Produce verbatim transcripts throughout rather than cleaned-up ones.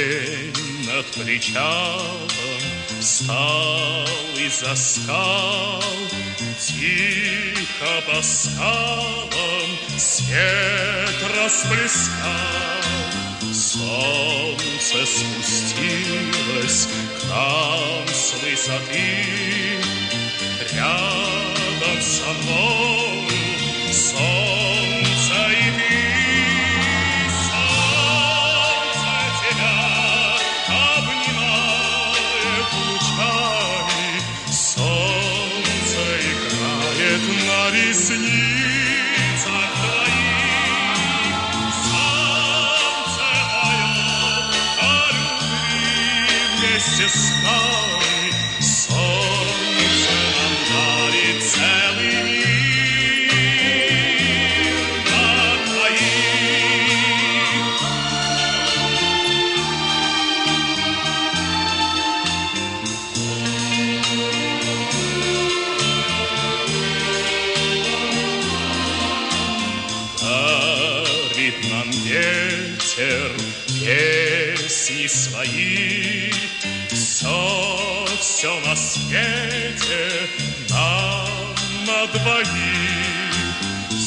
День над причалом встал из-за скал, тихо по скалам свет расплескал. Солнце спустилось к нам с высоты, рядом со мной солнце и ты. Солнце тебя обнимает лучами, солнце играет на ресницах твоих. Солнце поет о любви вместе с нами, солнце нам дарит целый мир. Нам ветер песни свои, все, все на свете нам на двоих.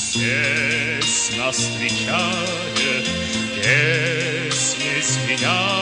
Здесь нас встречает песня звеня.